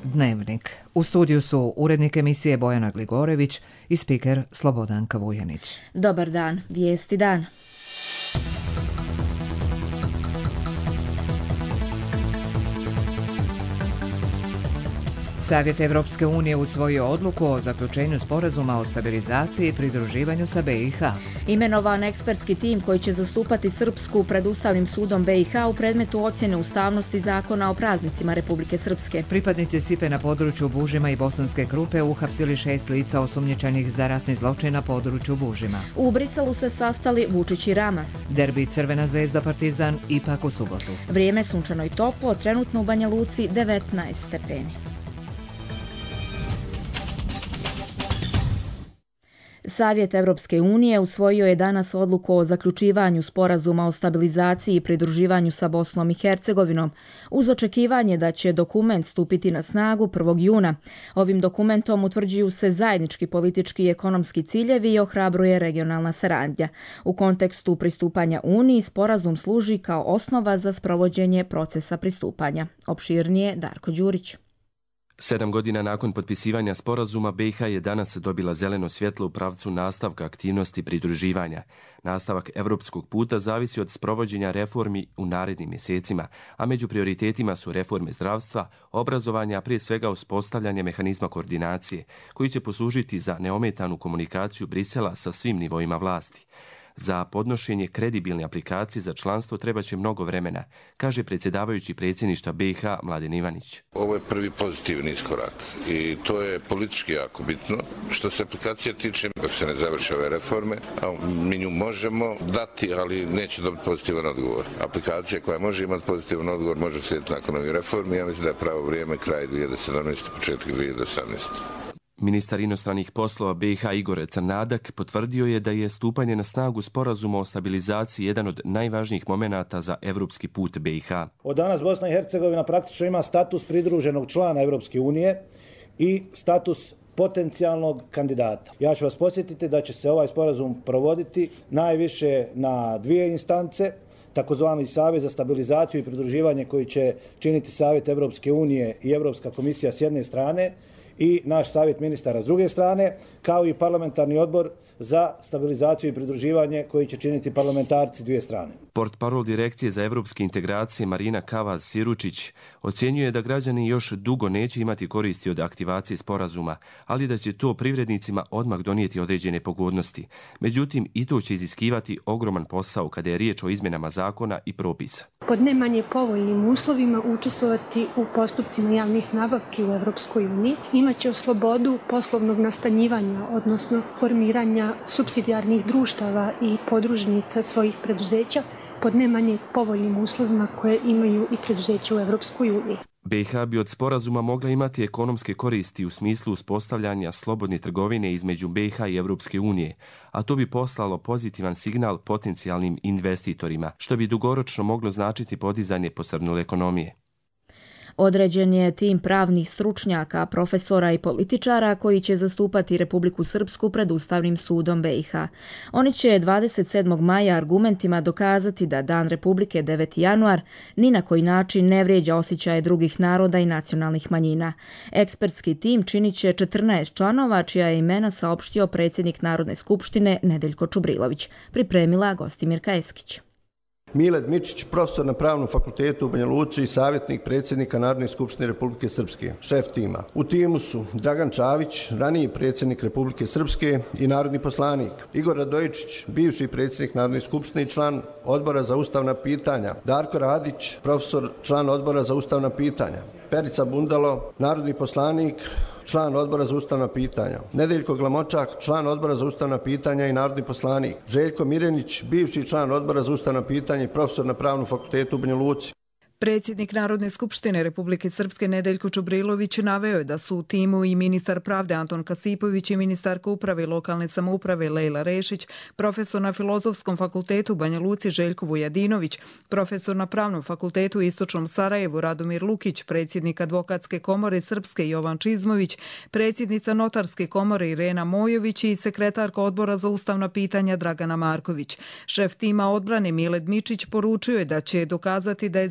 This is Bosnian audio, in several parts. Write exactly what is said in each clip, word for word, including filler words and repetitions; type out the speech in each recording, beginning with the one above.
Dnevnik. U studiju su urednik emisije Bojana Gligorević i spiker Slobodanka Vujanić. Dobar dan, vijesti dan. Savjet Evropske unije usvojio odluku o zaključenju sporazuma o stabilizaciji i pridruživanju sa B i H. Imenovan ekspertski tim koji će zastupati Srpsku pred Ustavnim sudom B i H u predmetu ocjene ustavnosti zakona o praznicima Republike Srpske. Pripadnici S I P-a na području Bužima i Bosanske Krupe uhapsili šest lica osumnjičenih za ratni zločin na području Bužima. U Briselu se sastali Vučić i Rama. Derbi Crvena zvezda Partizan ipak u subotu. Vrijeme sunčano i toplo, trenutno u Banja Luci devetnaest stepeni. Savjet Evropske unije usvojio je danas odluku o zaključivanju sporazuma o stabilizaciji i pridruživanju sa Bosnom i Hercegovinom, uz očekivanje da će dokument stupiti na snagu prvog juna. Ovim dokumentom utvrđuju se zajednički politički i ekonomski ciljevi i ohrabruje regionalna saradnja. U kontekstu pristupanja Uniji sporazum služi kao osnova za sprovođenje procesa pristupanja. Opširnije Darko Đurić. Sedam godina nakon potpisivanja sporazuma, B i H je danas dobila zeleno svjetlo u pravcu nastavka aktivnosti pridruživanja. Nastavak evropskog puta zavisi od sprovođenja reformi u narednim mjesecima, a među prioritetima su reforme zdravstva, obrazovanja, prije svega uspostavljanje mehanizma koordinacije, koji će poslužiti za neometanu komunikaciju Brisela sa svim nivoima vlasti. Za podnošenje kredibilne aplikacije za članstvo treba će mnogo vremena, kaže predsjedavajući predsjedništva B i H Mladen Ivanić. Ovo je prvi pozitivni iskorak i to je politički jako bitno. Što se aplikacije tiče, dok se ne završe ove reforme, a mi nju možemo dati, ali neće dobiti pozitivan odgovor. Aplikacija koja može imati pozitivan odgovor može slijediti nakon ovih reformi. Ja mislim da je pravo vrijeme kraj dvije tisuće sedamnaeste. početak dvije tisuće osamnaeste. Ministar inostranih poslova B i H Igor Crnadak potvrdio je da je stupanje na snagu sporazuma o stabilizaciji jedan od najvažnijih momenata za evropski put B i H. Od danas Bosna i Hercegovina praktično ima status pridruženog člana Evropske unije i status potencijalnog kandidata. Ja ću vas podsjetiti da će se ovaj sporazum provoditi najviše na dvije instance, takozvani Savjet za stabilizaciju i pridruživanje koji će činiti Savjet Evropske unije i Evropska komisija s jedne strane i naš savjet ministara s druge strane, kao i parlamentarni odbor za stabilizaciju i pridruživanje koji će činiti parlamentarci dvije strane. Portparol Direkcije za evropske integracije Marina Kavaz-Siručić ocjenjuje da građani još dugo neće imati koristi od aktivacije sporazuma, ali da će to privrednicima odmah donijeti određene pogodnosti. Međutim, i to će iziskivati ogroman posao kada je riječ o izmjenama zakona i propisa. Pod ne manje povoljnim uslovima učestvovati u postupcima javnih nabavki u Evropskoj uniji, imaće slobodu poslovnog nastanjivanja, odnosno formiranja supsidijarnih društava i podružnica svojih preduzeća pod ne manje povoljnim uslovima koje imaju i preduzeća u Evropskoj uniji. B i H bi od sporazuma mogla imati ekonomske koristi u smislu uspostavljanja slobodne trgovine između B i H i Evropske unije, a to bi poslalo pozitivan signal potencijalnim investitorima, što bi dugoročno moglo značiti podizanje posrnule ekonomije. Određen je tim pravnih stručnjaka, profesora i političara koji će zastupati Republiku Srpsku pred Ustavnim sudom B i H. Oni će dvadeset sedmog maja argumentima dokazati da Dan Republike deveti januar ni na koji način ne vrijeđa osjećaje drugih naroda i nacionalnih manjina. Ekspertski tim činit će četrnaest članova, čija je imena saopštio predsjednik Narodne skupštine Nedeljko Čubrilović. Pripremila Gostimirka Eskić. Miled Mičić, profesor na Pravnom fakultetu u Banja Luci i savjetnik predsjednika Narodne skupštine Republike Srpske, šef tima. U timu su Dragan Čavić, raniji predsjednik Republike Srpske i narodni poslanik, Igor Radojičić, bivši predsjednik Narodne skupštine i član Odbora za ustavna pitanja, Darko Radić, profesor, član Odbora za ustavna pitanja, Perica Bundalo, narodni poslanik, član Odbora za ustavna pitanja, Nedeljko Glamočak, član Odbora za ustavna pitanja i narodni poslanik, Željko Mirenić, bivši član Odbora za ustavna pitanja i profesor na Pravnom fakultetu u Banja Luci. Predsjednik Narodne skupštine Republike Srpske Nedeljko Čubrilović naveo je da su u timu i ministar pravde Anton Kasipović i ministarka uprave i lokalne samouprave Lejla Rešić, profesor na Filozofskom fakultetu u Banja Luci Željko Vujadinović, profesor na Pravnom fakultetu u Istočnom Sarajevu Radomir Lukić, predsjednik Advokatske komore Srpske Jovan Čizmović, predsjednica Notarske komore Irena Mojović i sekretarka Odbora za ustavna pitanja Dragana Marković. Šef tima odbrane Miled Mičić poručio je da će dokazati da je zahtjev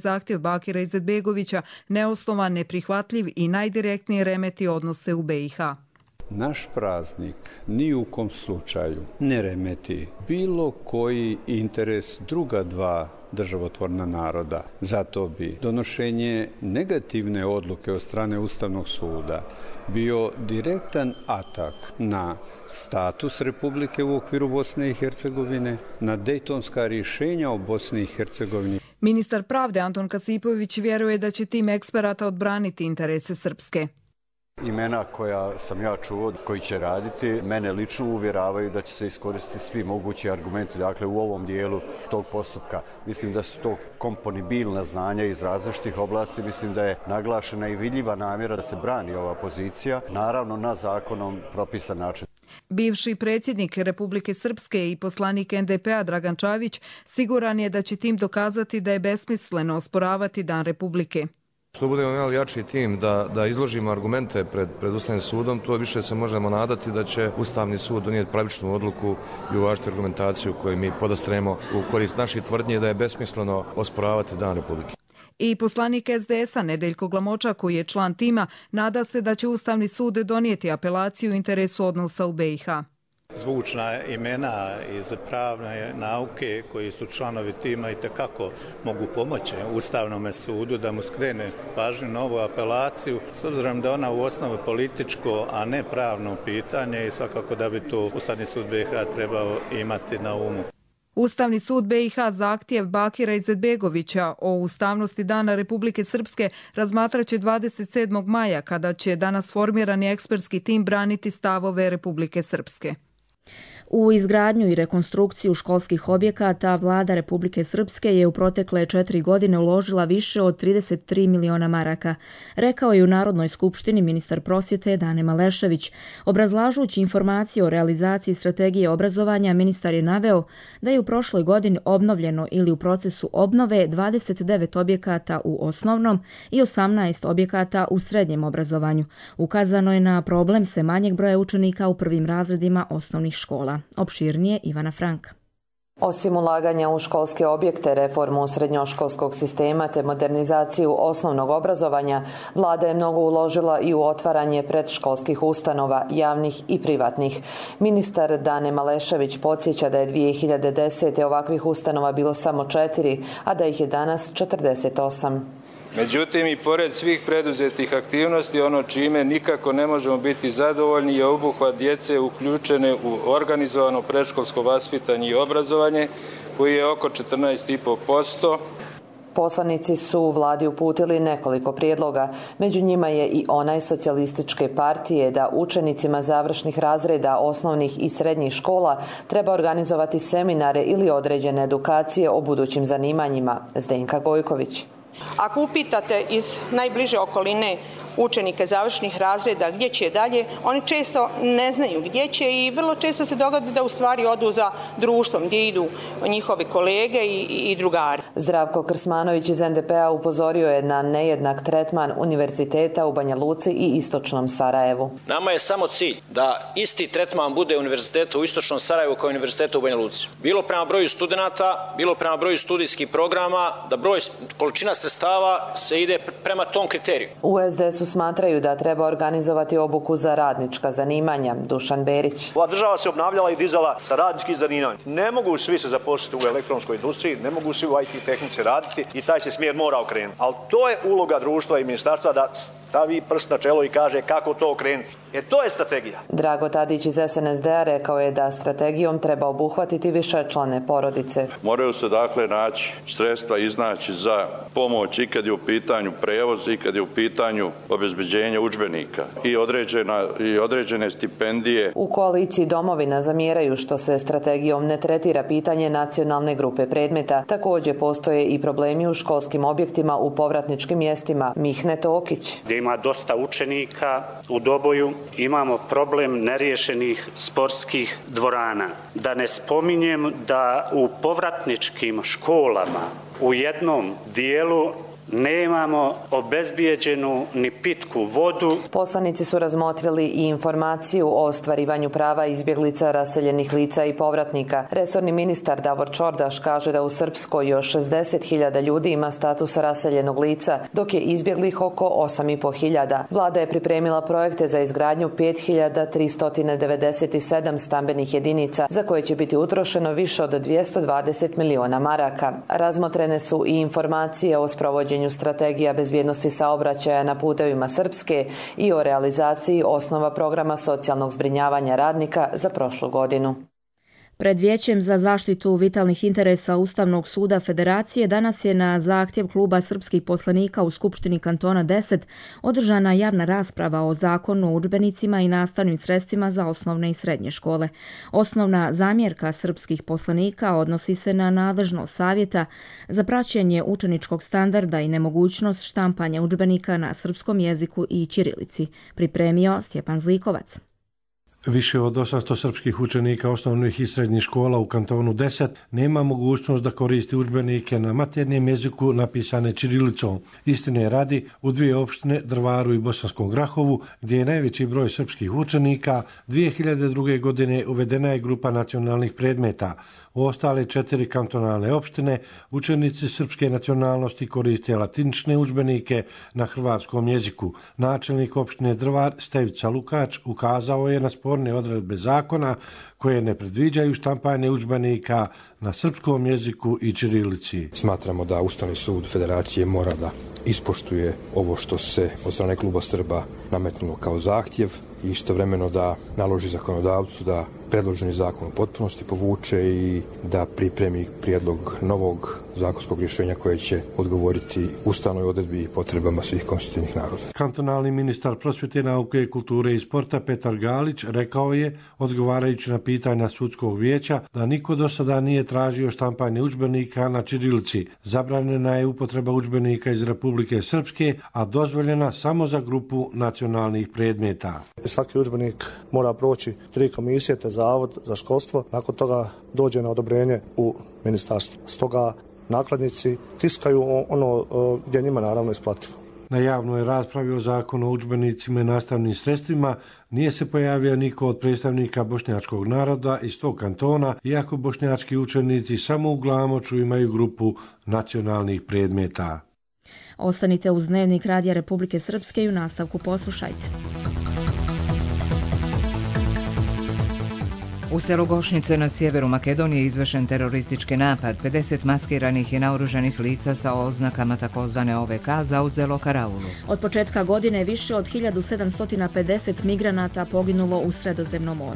Bakira Izetbegovića neosnovan, neprihvatljiv i najdirektnije remeti odnose u be i ha. Naš praznik ni u kom slučaju ne remeti bilo koji interes druga dva državotvorna naroda. Zato bi donošenje negativne odluke od strane Ustavnog suda bio direktan atak na status Republike u okviru Bosne i Hercegovine, na dejtonska rješenja o Bosni i Hercegovini. Ministar pravde Anton Kasipović vjeruje da će tim eksperata odbraniti interese Srpske. Imena koja sam ja čuo, koji će raditi, mene lično uvjeravaju da će se iskoristiti svi mogući argumenti, dakle u ovom dijelu tog postupka. Mislim da su to komponibilna znanja iz različitih oblasti, mislim da je naglašena i vidljiva namjera da se brani ova pozicija, naravno na zakonom propisan način. Bivši predsjednik Republike Srpske i poslanik en de pe a Dragan Čavić siguran je da će tim dokazati da je besmisleno osporavati Dan Republike. Što budemo imali jači tim da, da izložimo argumente pred, pred Ustavnim sudom, to više se možemo nadati da će Ustavni sud donijeti pravičnu odluku i uvažiti argumentaciju koju mi podastremo u korist naših tvrdnji da je besmisleno osporavati Dan Republike. I poslanik es de es a Nedeljko Glamoča, koji je član tima, nada se da će Ustavni sud donijeti apelaciju u interesu odnosa u be i ha. Zvučna imena iz pravne nauke koji su članovi tima i tekako mogu pomoći Ustavnom sudu da mu skrene pažnju na ovu apelaciju, s obzirom da ona u osnovu političko, a ne pravno pitanje i svakako da bi to Ustavni sud be i ha trebao imati na umu. Ustavni sud be i ha zahtjev Bakira Izetbegovića o ustavnosti Dana Republike Srpske razmatraće dvadeset sedmog maja, kada će danas formirani ekspertski tim braniti stavove Republike Srpske. U izgradnju i rekonstrukciju školskih objekata vlada Republike Srpske je u protekle četiri godine uložila više od trideset tri miliona maraka, rekao je u Narodnoj skupštini ministar prosvjete Dane Malešević. Obrazlažući informacije o realizaciji strategije obrazovanja, ministar je naveo da je u prošloj godini obnovljeno ili u procesu obnove dvadeset devet objekata u osnovnom i osamnaest objekata u srednjem obrazovanju. Ukazano je na problem sve manjeg broja učenika u prvim razredima osnovnih škola. Opširnije Ivana Frank. Osim ulaganja u školske objekte, reformu srednjoškolskog sistema te modernizaciju osnovnog obrazovanja, vlada je mnogo uložila i u otvaranje predškolskih ustanova, javnih i privatnih. Ministar Dane Malešević podsjeća da je dvije hiljade desete. ovakvih ustanova bilo samo četiri, a da ih je danas četrdeset osam. Međutim, i pored svih preduzetih aktivnosti, ono čime nikako ne možemo biti zadovoljni je obuhvat djece uključene u organizovano predškolsko vaspitanje i obrazovanje, koji je oko četrnaest zarez pet posto. Poslanici su vladi uputili nekoliko prijedloga. Među njima je i onaj Socijalističke partije da učenicima završnih razreda osnovnih i srednjih škola treba organizovati seminare ili određene edukacije o budućim zanimanjima. Zdenka Gojković. Ako upitate iz najbliže okoline učenike završnih razreda gdje će dalje, oni često ne znaju gdje će i vrlo često se dogodi da u stvari odu za društvom gdje idu njihovi kolege i, i drugari. Zdravko Krsmanović iz en de pe a upozorio je na nejednak tretman univerziteta u Banja Luci i istočnom Sarajevu. Nama je samo cilj da isti tretman bude univerziteta u istočnom Sarajevu kao univerziteta u Banja Luci. Bilo prema broju studenata, bilo prema broju studijskih programa, da broj količina sredstava se ide prema tom kriteriju. U es de es smatraju da treba organizovati obuku za radnička zanimanja. Dušan Berić. Ova država se obnavljala i dizala sa radničkih zanimanja. Ne mogu svi se zaposliti u elektronskoj industriji, ne mogu svi u i te tehnici raditi i taj se smjer mora okrenuti. Ali to je uloga društva i ministarstva da stavi prst na čelo i kaže kako to okrenuti. E to je strategija. Drago Tadić iz es en es de a rekao je da strategijom treba obuhvatiti višečlane porodice. Moraju se dakle naći sredstva iznaći za pomoć i kad je u pitanju prevoz i kad je u pitanju obezbeđenje udžbenika i, određena, i određene stipendije. U koaliciji Domovina zamjeraju što se strategijom ne tretira pitanje nacionalne grupe predmeta. Također postoje i problemi u školskim objektima u povratničkim mjestima. Mihne Tokić. Gdje ima dosta učenika u Doboju, imamo problem neriješenih sportskih dvorana. Da ne spominjem da u povratničkim školama u jednom dijelu nemamo obezbijeđenu ni pitku vodu. Poslanici su razmotrili i informaciju o ostvarivanju prava izbjeglica, raseljenih lica i povratnika. Resorni ministar Davor Čordaš kaže da u Srpskoj još šezdeset hiljada ljudi ima status raseljenog lica, dok je izbjeglih oko osam i po hiljada. Vlada je pripremila projekte za izgradnju pet hiljada tristo devedeset sedam stambenih jedinica, za koje će biti utrošeno više od dvjesto dvadeset miliona maraka. Razmotrene su i informacije o sprovođenju strategija bezbjednosti saobraćaja na putevima Srpske i o realizaciji osnova programa socijalnog zbrinjavanja radnika za prošlu godinu. Pred Vijećem za zaštitu vitalnih interesa Ustavnog suda Federacije danas je na zahtjev kluba srpskih poslanika u Skupštini kantona deset održana javna rasprava o zakonu o udžbenicima i nastavnim sredstvima za osnovne i srednje škole. Osnovna zamjerka srpskih poslanika odnosi se na nadležnost savjeta za praćenje učeničkog standarda i nemogućnost štampanja udžbenika na srpskom jeziku i ćirilici, pripremio Stjepan Zlikovac. Više od osamsto srpskih učenika osnovnih i srednjih škola u kantonu deset nema mogućnost da koristi udžbenike na maternjem jeziku napisane ćirilicom. Istine radi, u dvije opštine, Drvaru i Bosanskom Grahovu, gdje je najveći broj srpskih učenika, dvije hiljade druge. godine uvedena je grupa nacionalnih predmeta. U ostale četiri kantonalne opštine učenici srpske nacionalnosti koriste latinične udžbenike na hrvatskom jeziku. Načelnik opštine Drvar Stevica Lukač ukazao je na sporne odredbe zakona koje ne predviđaju štampanje udžbenika na srpskom jeziku i ćirilici. Smatramo da Ustavni sud Federacije mora da ispoštuje ovo što se od strane kluba Srba nametnulo kao zahtjev i istovremeno da naloži zakonodavcu da predloženi zakon u potpunosti povuče i da pripremi prijedlog novog zakonskog rješenja koje će odgovoriti ustavnoj odredbi i potrebama svih konstitutivnih naroda. Kantonalni ministar prosvjete, nauke, kulture i sporta Petar Galić rekao je, odgovarajući na pitanja sudskog vijeća, da niko do sada nije tražio štampanje udžbenika na ćirilici. Zabranjena je upotreba udžbenika iz Republike Srpske, a dozvoljena samo za grupu nacionalnih predmeta. Svaki udžbenik mora proći tri komisije te Zavod za školstvo, nakon toga dođe na odobrenje u ministarstvo. Stoga nakladnici tiskaju ono gdje njima naravno isplativo. Na javnoj raspravi o zakonu o udžbenicima i nastavnim sredstvima nije se pojavio niko od predstavnika bošnjačkog naroda iz tog kantona, iako bošnjački učenici samo u Glamoču imaju grupu nacionalnih predmeta. Ostanite uz Dnevnik Radija Republike Srpske i u nastavku poslušajte. U selu Gošnice na sjeveru Makedonije izvršen teroristički napad. pedeset maskiranih i naoružanih lica sa oznakama takozvane O V K zauzelo karaulu. Od početka godine više od hiljadu sedamsto pedeset migranata poginulo u Sredozemnom moru.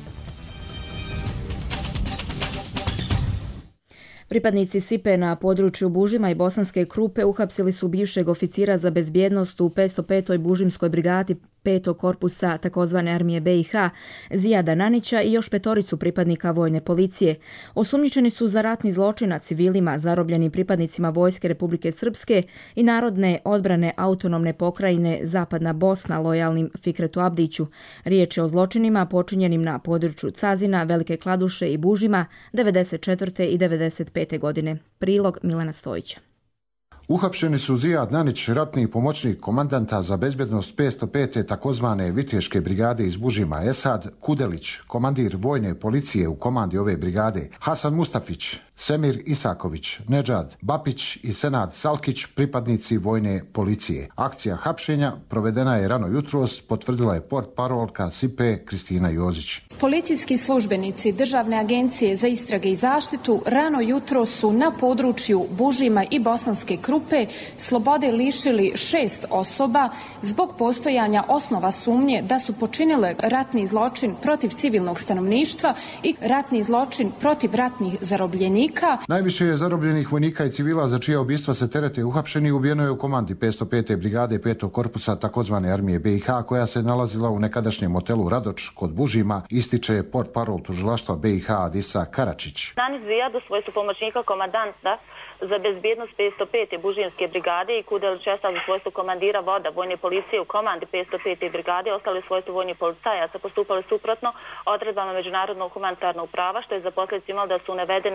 Pripadnici Sipe na području Bužima i Bosanske Krupe uhapsili su bivšeg oficira za bezbjednost u petsto petoj Bužimskoj brigadi petog korpusa takozvane armije B i H Zijada Nanića i još petoricu pripadnika vojne policije. Osumnjičeni su za ratni zločin nad civilima, zarobljenim pripadnicima Vojske Republike Srpske i Narodne odbrane autonomne pokrajine Zapadna Bosna lojalnim Fikretu Abdiću. Riječ je o zločinima počinjenim na području Cazina, Velike Kladuše i Bužima devedeset četvrte i devedeset pete godine. Prilog Milana Stojića. Uhapšeni su Zijad Nanić, ratni pomoćnik komandanta za bezbjednost petsto pete takozvane Viteške brigade iz Bužima, Esad Kudelić, komandir vojne policije u komandi ove brigade, Hasan Mustafić, Semir Isaković, Nedžad Bapić i Senad Salkić, pripadnici vojne policije. Akcija hapšenja provedena je rano jutros, potvrdila je portparolka Sipe Kristina Jozić. Policijski službenici Državne agencije za istrage i zaštitu rano jutro su na području Bužima i Bosanske Krupe slobode lišili šest osoba zbog postojanja osnova sumnje da su počinile ratni zločin protiv civilnog stanovništva i ratni zločin protiv ratnih zarobljenika. Najviše je zarobljenih vojnika i civila za čija ubistva se terete uhapšeni ubijeno je u komandi petsto pete brigade petog korpusa takozvane armije B i H koja se nalazila u nekadašnjem hotelu Radoč kod Bužima, ističe portparol tužilaštva B i H Adisa Karačić. Nanić Zijad u svojstvu pomoćnika komandanta za bezbjednost petsto pete Bužimske brigade i Kudelić Esad u svojstvu komandira voda vojne policije u komandi petsto pete brigade ostali u svojstvu vojnih policajaca postupali suprotno odredbama međunarodnog humanitarnog prava, što je za posljedicu imalo da su u navedenom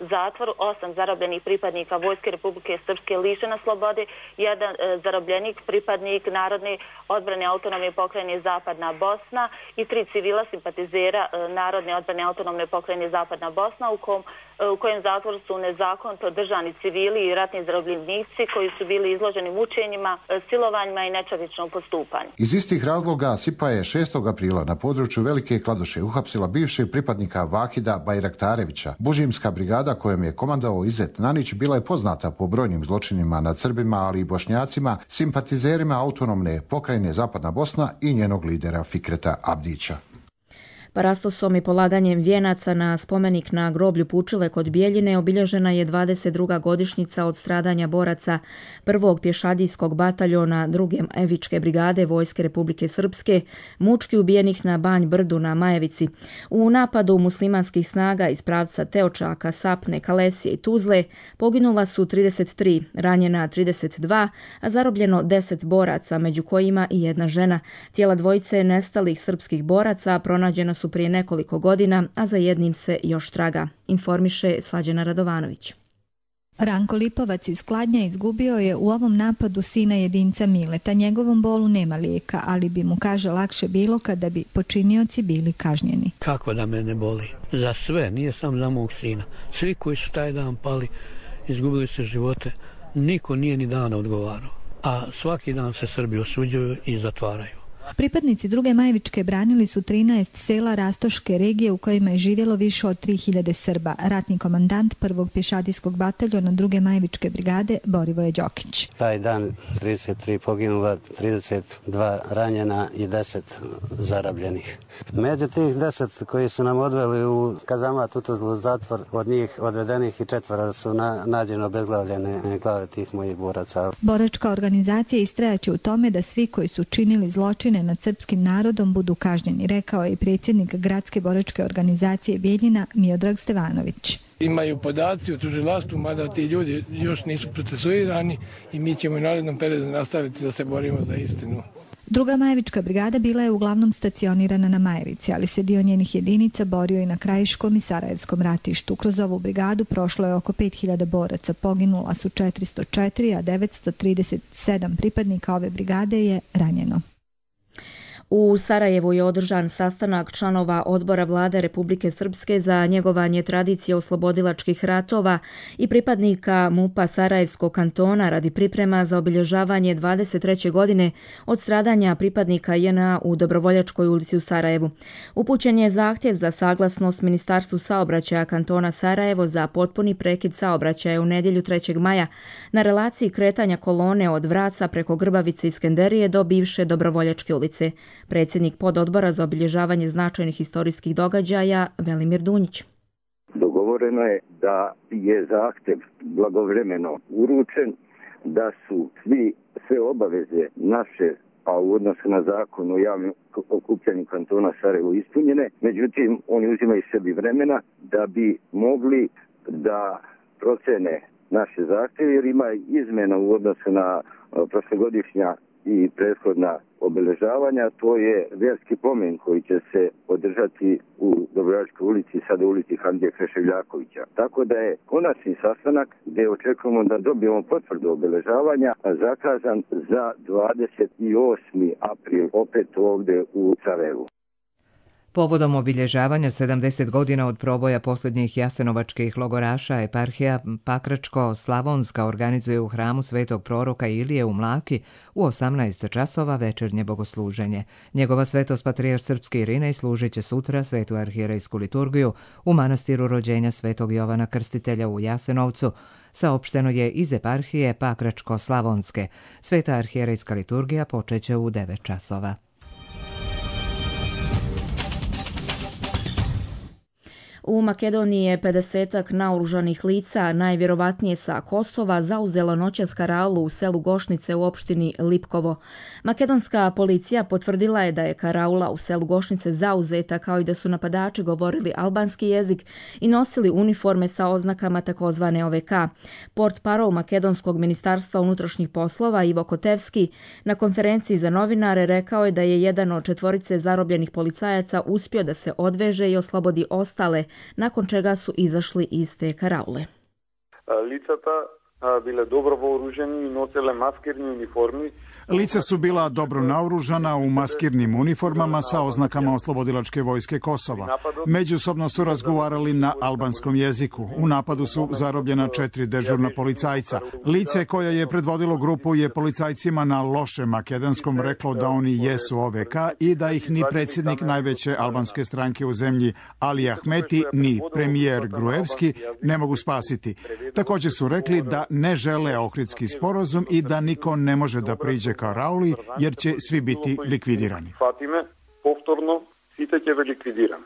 zatvoru, osam zarobljenih pripadnika Vojske Republike Srpske lišena slobode, jedan e, zarobljenik pripadnik Narodne odbrane autonomne pokrajine Zapadna Bosna i tri civila simpatizera e, Narodne odbrane autonomne pokrajine Zapadna Bosna u, kom, e, u kojem zatvoru su nezakonito držani civili i ratni zarobljenici koji su bili izloženi mučenjima, e, silovanjima i nečovječnom postupanju. Iz istih razloga SIPA je šestog aprila na području Velike Kladuše uhapsila bivšeg pripadnika Vahida Bajraktarevića. Bužimska brigada kojom je komandovao Izet Nanić bila je poznata po brojnim zločinima nad Srbima, ali i Bošnjacima, simpatizerima autonomne pokrajine Zapadna Bosna i njenog lidera Fikreta Abdića. Parastosom i polaganjem vijenaca na spomenik na groblju Pučile kod Bijeljine obilježena je dvadeset druga godišnjica od stradanja boraca prvog pješadijskog bataljona druge Evičke brigade Vojske Republike Srpske, mučki ubijenih na Banj Brdu na Majevici. U napadu muslimanskih snaga iz pravca Teočaka, Sapne, Kalesije i Tuzle poginula su trideset tri, ranjena trideset dva, a zarobljeno deset boraca, među kojima i jedna žena. Tijela dvojice nestalih srpskih boraca pronađena su su prije nekoliko godina, a za jednim se još traga, informiše Slađana Radovanović. Ranko Lipovac iz Kladnja izgubio je u ovom napadu sina jedinca Mileta. Njegovom bolu nema lijeka, ali bi mu, kaže, lakše bilo kada bi počinioci bili kažnjeni. Kako da me ne boli? Za sve, nije sam za mog sina. Svi koji su taj dan pali, izgubili se živote, niko nije ni dana odgovarao. A svaki dan se Srbi osuđuju i zatvaraju. Pripadnici druge Majevičke branili su trinaest sela Rastoške regije u kojima je živjelo više od tri hiljade Srba. Ratni komandant prvog pješadijskog bataljona druge Majevičke brigade Borivoje Đokić. Taj dan trideset tri poginula, trideset dva ranjena i deset zarabljenih. Među tih deset koji su nam odveli u kazamat, u Tuzlu zatvor, od njih odvedenih i četvora su na, nađeno obezglavljene glave tih mojih boraca. Boračka organizacija istrajaće u tome da svi koji su činili zločine nad srpskim narodom budu kažnjeni, rekao je i predsjednik gradske boračke organizacije Bijeljina Miodrag Stevanović. Imaju podaci o tužilaštvu, mada ti ljudi još nisu procesuirani i mi ćemo u narednom periodu nastaviti da se borimo za istinu. Druga Majevička brigada bila je uglavnom stacionirana na Majevici, ali se dio njenih jedinica borio i na Krajiškom i Sarajevskom ratištu. Kroz ovu brigadu prošlo je oko pet hiljada boraca, poginula su četiristo četiri, a devetsto trideset sedam pripadnika ove brigade je ranjeno. U Sarajevu je održan sastanak članova odbora vlade Republike Srpske za njegovanje tradicije oslobodilačkih ratova i pripadnika MUP-a Sarajevskog kantona radi priprema za obilježavanje dvadeset treće godine od stradanja pripadnika J N A u Dobrovoljačkoj ulici u Sarajevu. Upućen je zahtjev za saglasnost Ministarstvu saobraćaja kantona Sarajevo za potpuni prekid saobraćaja u nedjelju trećeg maja na relaciji kretanja kolone od Vraca preko Grbavice i Skenderije do bivše Dobrovoljačke ulice. Predsjednik pododbora za obilježavanje značajnih historijskih događaja Velimir Dunjić. Dogovoreno je da je zahtjev blagovremeno uručen, da su svi sve obaveze naše, a u odnosu na zakon o javnom okupljanju kantona Sarajevo ispunjene, međutim oni uzimaju sebi vremena da bi mogli da procene naše zahtjeve, jer ima izmjena u odnosu na prošlogodišnja i prethodna obeležavanja. To je vjerski pomen koji će se održati u Dobrovoljačkoj ulici, sada u ulici Hamdije Kreševljakovića. Tako da je konačni sastanak gdje očekujemo da dobijemo potvrdu obeležavanja zakazan za dvadeset osmi april opet ovdje u Sarajevu. Povodom obilježavanja sedamdeset godina od proboja posljednjih jasenovačkih logoraša, eparhija Pakračko-Slavonska organizuje u hramu Svetog proroka Ilije u Mlaki u osamnaest časova večernje bogosluženje. Njegova svetost patrijarh srpski Irinej služit će sutra svetu arhijerejsku liturgiju u manastiru rođenja Svetog Jovana Krstitelja u Jasenovcu. Saopšteno je iz eparhije Pakračko-Slavonske. Sveta arhijerejska liturgija počeće u devet časova. U Makedoniji je pedesetak naoružanih lica, najvjerovatnije sa Kosova, zauzelo noćas karaulu u selu Gošnice u opštini Lipkovo. Makedonska policija potvrdila je da je karaula u selu Gošnice zauzeta, kao i da su napadači govorili albanski jezik i nosili uniforme sa oznakama takozvane O V K. Portparol Makedonskog ministarstva unutrašnjih poslova Ivo Kotevski na konferenciji za novinare rekao je da je jedan od četvorice zarobljenih policajaca uspio da se odveže i oslobodi ostale, nakon čega su izašli iz te karaule. Licata bile dobro vooruženi i nosile maskirni uniformi. Lica su bila dobro naoružana u maskirnim uniformama sa oznakama Oslobodilačke vojske Kosova. Međusobno su razgovarali na albanskom jeziku. U napadu su zarobljena četiri dežurna policajca. Lice koje je predvodilo grupu je policajcima na lošem makedanskom reklo da oni jesu O V K i da ih ni predsjednik najveće albanske stranke u zemlji Ali Ahmeti ni premijer Gruevski ne mogu spasiti. Također su rekli da ne žele Ohridski sporazum i da niko ne može da priđe ka Rauli, jer će svi biti likvidirani. Fatime, povtorno, site će biti likvidirani.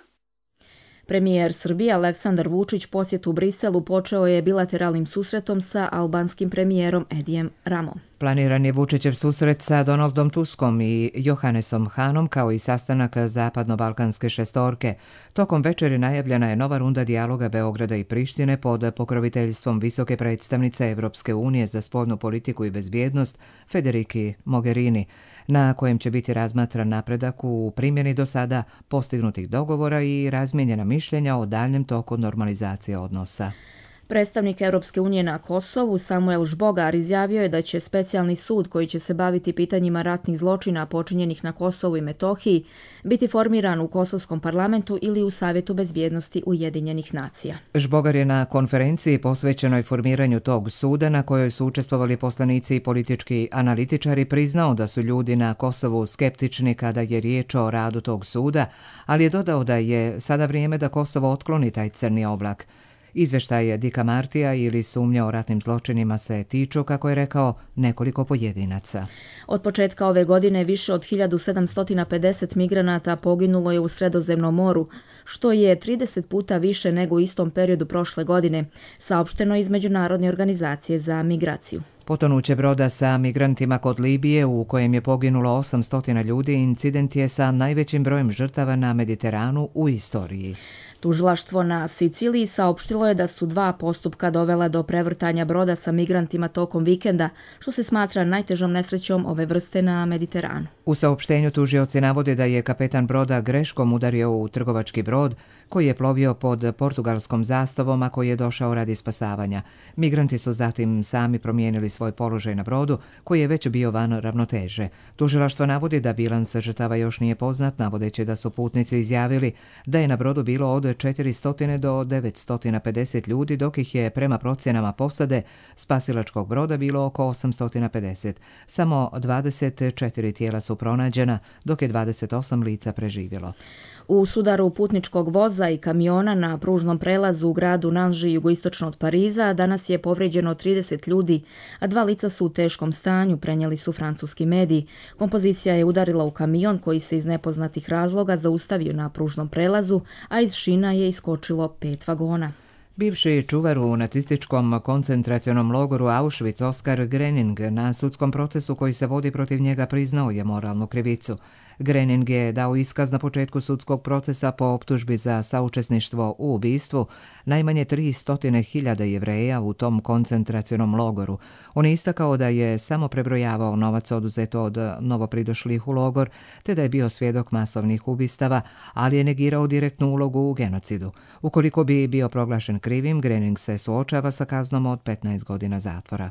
Premijer Srbije Aleksandar Vučić posjet u Briselu počeo je bilateralnim susretom sa albanskim premijerom Edijem Ramom. Planiran je Vučićev susret sa Donaldom Tuskom i Johannesom Hanom, kao i sastanak zapadno-balkanske šestorke. Tokom večeri najavljena je nova runda dijaloga Beograda i Prištine pod pokroviteljstvom visoke predstavnice Evropske unije za spoljnu politiku i bezbjednost Federiki Mogherini, na kojem će biti razmatran napredak u primjeni do sada postignutih dogovora i razmijenjena mišljenja o daljem toku normalizacije odnosa. Predstavnik Europske unije na Kosovu Samuel Žbogar izjavio je da će specijalni sud koji će se baviti pitanjima ratnih zločina počinjenih na Kosovu i Metohiji biti formiran u Kosovskom parlamentu ili u Savjetu bezbjednosti Ujedinjenih nacija. Žbogar je na konferenciji posvećenoj formiranju tog suda, na kojoj su učestvovali poslanici i politički analitičari, priznao da su ljudi na Kosovu skeptični kada je riječ o radu tog suda, ali je dodao da je sada vrijeme da Kosovo otkloni taj crni oblak. Izveštaje Dika Martija ili sumnje o ratnim zločinima se tiču, kako je rekao, nekoliko pojedinaca. Od početka ove godine više od hiljadu sedamsto pedeset migranata poginulo je u Sredozemnom moru, što je trideset puta više nego u istom periodu prošle godine, saopšteno iz Međunarodne organizacije za migraciju. Potonuće broda sa migrantima kod Libije, u kojem je poginulo osamsto ljudi, incident je sa najvećim brojem žrtava na Mediteranu u istoriji. Tužilaštvo na Siciliji saopštilo je da su dva postupka dovela do prevrtanja broda sa migrantima tokom vikenda, što se smatra najtežom nesrećom ove vrste na Mediteranu. U saopštenju tužioci navode da je kapetan broda greškom udario u trgovački brod koji je plovio pod portugalskom zastavom, a koji je došao radi spasavanja. Migranti su zatim sami promijenili svoj položaj na brodu, koji je već bio van ravnoteže. Tužilaštvo navodi da bilans žrtava još nije poznat, navodeći da su putnici izjavili da je na brodu bilo od četiristo do devetsto pedeset ljudi, dok ih je prema procjenama posade spasilačkog broda bilo oko osamsto pedeset. Samo dvadeset četiri tijela su pronađena, dok je dvadeset osam lica preživjelo. U sudaru putničkog voza i kamiona na pružnom prelazu u gradu Nanži, jugoistočno od Pariza, danas je povrijeđeno trideset ljudi, a dva lica su u teškom stanju, prenijeli su francuski mediji. Kompozicija je udarila u kamion koji se iz nepoznatih razloga zaustavio na pružnom prelazu, a iz šina je iskočilo pet vagona. Bivši čuvar u nacističkom koncentracionom logoru Auschwitz Oskar Grening na sudskom procesu koji se vodi protiv njega priznao je moralnu krivicu. Grening je dao iskaz na početku sudskog procesa po optužbi za saučesništvo u ubistvu najmanje tristo hiljada Jevreja u tom koncentracionom logoru. On je istakao da je samo prebrojavao novac oduzeto od novopridošlih u logor, te da je bio svjedok masovnih ubistava, ali je negirao direktnu ulogu u genocidu. Ukoliko bi bio proglašen krivim, Grening se suočava sa kaznom od petnaest godina zatvora.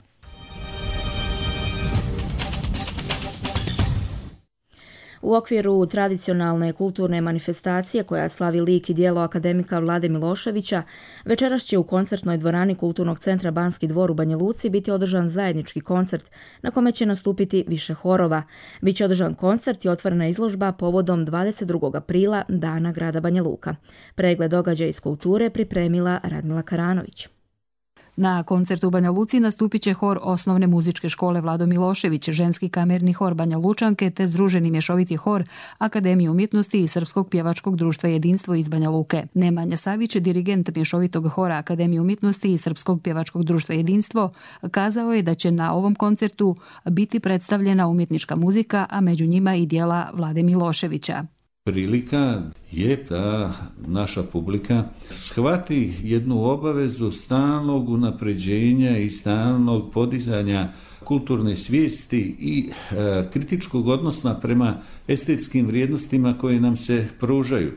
U okviru tradicionalne kulturne manifestacije koja slavi lik i djelo akademika Vlade Miloševića, večeras će u koncertnoj dvorani Kulturnog centra Banski dvor u Banja Luci biti održan zajednički koncert na kome će nastupiti više horova. Biće održan koncert i otvorena izložba povodom dvadeset drugog aprila, Dana grada Banja Luka. Pregled događaja iz kulture pripremila Radmila Karanović. Na koncertu u Banja Luci nastupit će hor Osnovne muzičke škole Vlado Milošević, ženski kamerni hor Banja Lučanke te združeni mješoviti hor Akademije umjetnosti i Srpskog pjevačkog društva Jedinstvo iz Banja Luke. Nemanja Savić, dirigent mješovitog hora Akademije umjetnosti i Srpskog pjevačkog društva Jedinstvo, kazao je da će na ovom koncertu biti predstavljena umjetnička muzika, a među njima i djela Vlade Miloševića. Prilika je da naša publika shvati jednu obavezu stalnog unapređenja i stalnog podizanja kulturne svijesti i e, kritičkog odnosa prema estetskim vrijednostima koje nam se pružaju.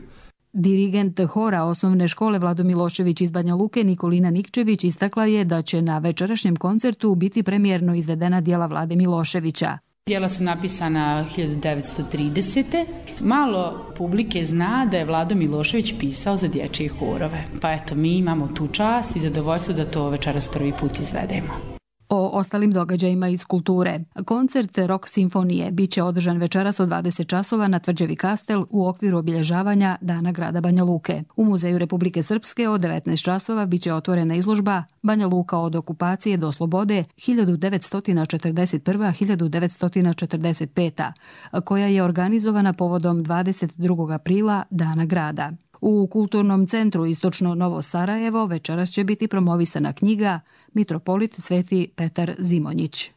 Dirigent hora osnovne škole Vlado Milošević iz Banja Luke Nikolina Nikčević istakla je da će na večerašnjem koncertu biti premijerno izvedena djela Vlade Miloševića. Djela su napisana hiljadu devetsto tridesete. Malo publike zna da je Vlado Milošević pisao za dječje horove. Pa eto, mi imamo tu čast i zadovoljstvo da to večeras prvi put izvedemo. O ostalim događajima iz kulture. Koncert Rock simfonije biće održan večeras od dvadeset časova na Tvrđavi Kastel u okviru obilježavanja Dana grada Banja Luke. U Muzeju Republike Srpske od devetnaest časova biće otvorena izložba Banja Luka od okupacije do slobode hiljadu devetsto četrdeset prva do hiljadu devetsto četrdeset peta, koja je organizovana povodom dvadeset drugog aprila Dana grada. U Kulturnom centru Istočno Novo Sarajevo večeras će biti promovisana knjiga Mitropolit Sveti Petar Zimonjić.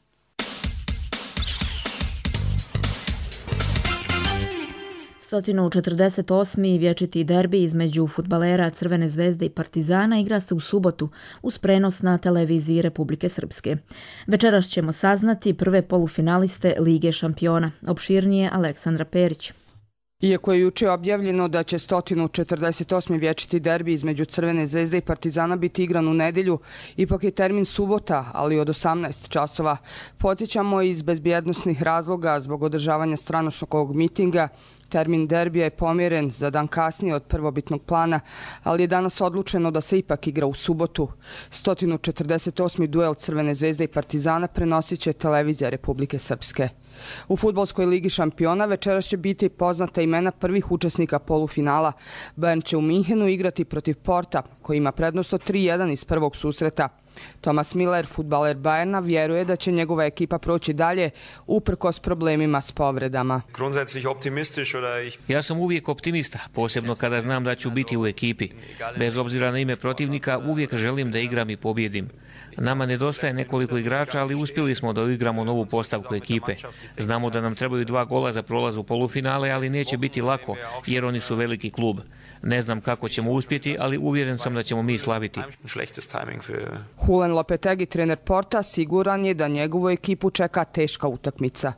sto četrdeset osmi vječiti derbi između fudbalera Crvene zvezde i Partizana igra se u subotu uz prenos na televiziji Republike Srpske. Večeras ćemo saznati prve polufinaliste Lige šampiona. Opširnije Aleksandra Perić. Iako je juče objavljeno da će sto četrdeset osmi vječiti derbi između Crvene zvezde i Partizana biti igran u nedjelju, ipak je termin subota, ali od osamnaest časova. Podsjećamo iz bezbjednosnih razloga zbog održavanja stranošnog mitinga. Termin derbija je pomjeren za dan kasnije od prvobitnog plana, ali je danas odlučeno da se ipak igra u subotu. sto četrdeset osmi duel Crvene zvezde i Partizana prenosit će televizija Republike Srpske. U fudbalskoj ligi šampiona večeras će biti poznata imena prvih učesnika polufinala. Bayern će u Minhenu igrati protiv Porta, koji ima prednost od tri jedan iz prvog susreta. Thomas Miller, fudbaler Bayerna, vjeruje da će njegova ekipa proći dalje uprkos problemima s povredama. Ja sam uvijek optimista, posebno kada znam da ću biti u ekipi. Bez obzira na ime protivnika, uvijek želim da igram i pobjedim. Nama nedostaje nekoliko igrača, ali uspjeli smo da uigramo novu postavku ekipe. Znamo da nam trebaju dva gola za prolaz u polufinale, ali neće biti lako, jer oni su veliki klub. Ne znam kako ćemo uspjeti, ali uvjeren sam da ćemo mi slaviti. Julen Lopetegi, trener Porta, siguran je da njegovu ekipu čeka teška utakmica.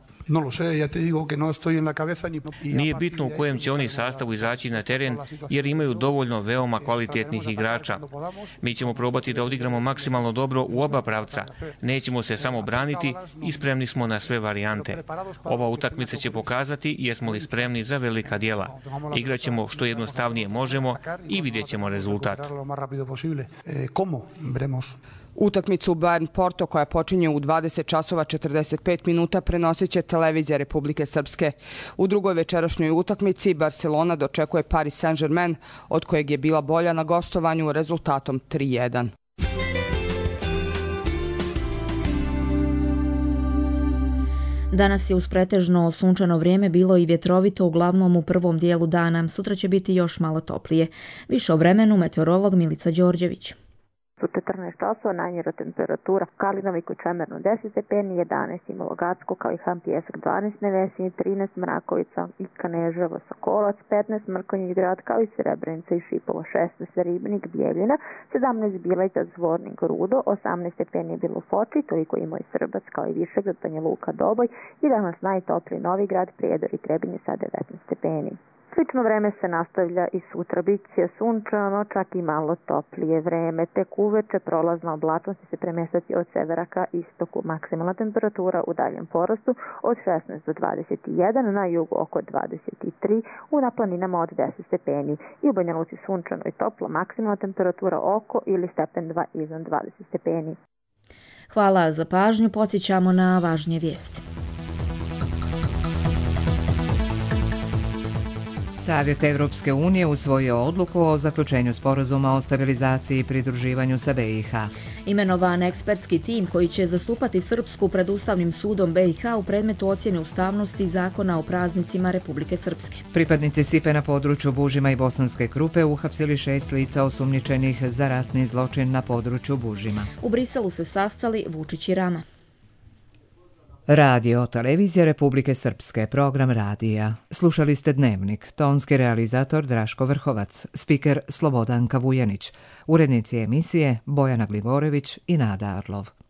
Nije bitno u kojem će oni sastavu izaći na teren, jer imaju dovoljno veoma kvalitetnih igrača. Mi ćemo probati da odigramo maksimalno dobro u oba pravca. Nećemo se samo braniti i spremni smo na sve varijante. Ova utakmica će pokazati jesmo li spremni za velika djela. Igraćemo što jednostavnije možemo i vidjet ćemo rezultat. Utakmicu Bayern Porto, koja počinje u dvadeset časova četrdeset pet minuta, prenosit će televizija Republike Srpske. U drugoj večerašnjoj utakmici Barcelona dočekuje Paris Saint-Germain, od kojeg je bila bolja na gostovanju rezultatom tri jedan. Danas je uz pretežno sunčano vrijeme bilo i vjetrovito, uglavnom u prvom dijelu dana. Sutra će biti još malo toplije. Više o vremenu meteorolog Milica Đorđević. U četrnaest časova najniža temperatura Kalinović u Čemernu deset stepeni, jedanaest ima Logacko kao i Han Pjesak, dvanaest Nevesinje, trinaest Mrakovica i Kaneževo Sokolac, petnaest Mrkonjić Grad kao i Srebrenica i Šipovo, šesnaest Ribnik, Bijeljina, sedamnaest Bilajta, Zvornik, Rudo, osamnaest stepeni je bilo u Foči, toliko ima i Srbac kao i Višegrad, Banja Luka, Doboj i danas najtopliji Novi Grad, Prijedor i Trebinje sa devetnaest stepeni. Slično vreme se nastavlja i sutra, bit će sunčano, čak i malo toplije vreme. Tek uveče prolazna oblačnost će se premjestati od severa ka istoku. Maksimalna temperatura u daljem porastu od šesnaest do dvadeset jedan, na jugu oko dvadeset tri, u naplaninama od deset stepeni. I u Banja Luci sunčano i toplo, maksimalna temperatura oko ili stepen dva izvan dvadeset stepeni. Hvala za pažnju, podsjećamo na važnije vijesti. Savjet Evropske unije usvojio odluku o zaključenju sporazuma o stabilizaciji i pridruživanju sa B i H. Imenovan ekspertski tim koji će zastupati Srpsku pred Ustavnim sudom B i H u predmetu ocjene ustavnosti zakona o praznicima Republike Srpske. Pripadnici Sipe na području Bužima i Bosanske Krupe uhapsili šest lica osumnjičenih za ratni zločin na području Bužima. U Briselu se sastali Vučić i Rama. Radio, televizija Republike Srpske, program radija. Slušali ste Dnevnik, tonski realizator Draško Vrhovac, spiker Slobodanka Vujanić, urednici emisije Bojana Glivorević i Nada Arlov.